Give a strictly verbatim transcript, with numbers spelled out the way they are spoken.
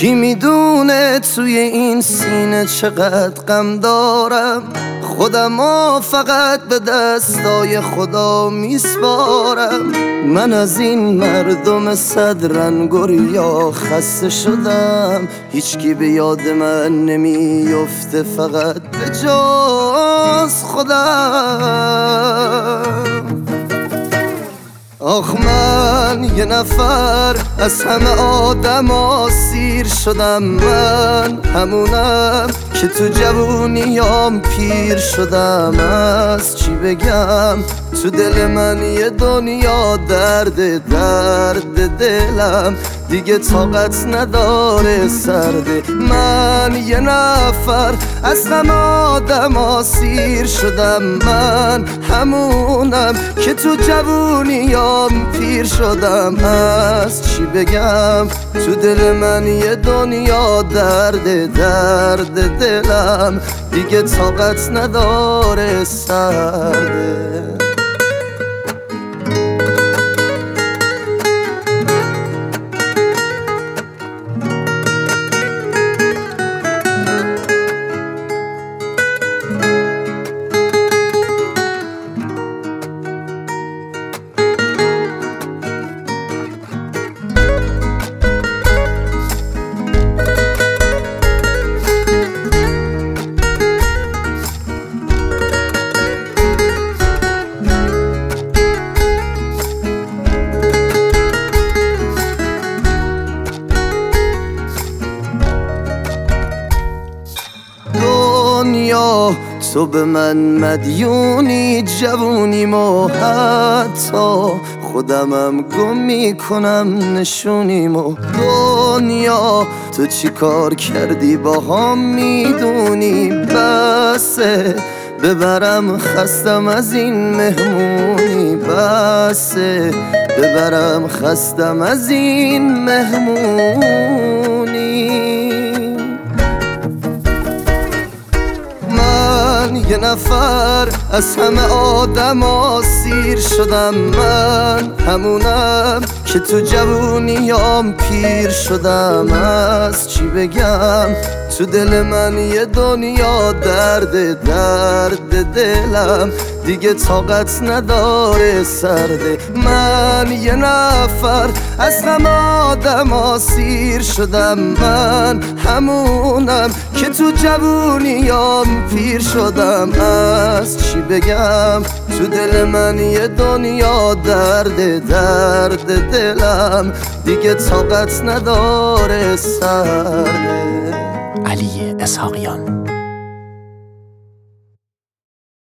کی میدونه توی این سینه چقدر غم دارم، خودمو فقط به دستای خدا میسپارم. من از این مردم صد رنگ و ریا خسته شدم، هیچکی به یاد من نمیفته فقط به جز خودم. آخ من یه نفر از همه آدم ها سیر شدم، من همونم که تو جوونیام پیر شدم. از چی بگم تو دل من یه دنیا درد، درد دلم دیگه طاقت نداره سرده. من یه نفر از همه آدم ها سیر شدم، من همونم که تو جوونیام پیر شدم. از چی بگم تو دل من یه دنیا درد، درد دلم دیگه طاقت نداره سرده. تو به من مدیونی جوونیمو، حتی خودمم گم میکنم نشونیمو. دنیا تو چی کار کردی با هم میدونی، بسه ببرم خستم از این مهمونی، بسه ببرم خستم از این مهمونی. یه نفر از همه آدم ها سیر شدم، من همونم که تو جوونیام پیر شدم. از چی بگم تو دل من یه دنیا درد، درد دلم دیگه طاقت نداره سرده. من یه نفر از همه آدم ها سیر شدم، من همونم که تو جوونیام پیر شدم. از چی بگم تو دل من یه دنیا درد، درد دلم دیگه طاقت نداره سرده. علی اسحاقیان.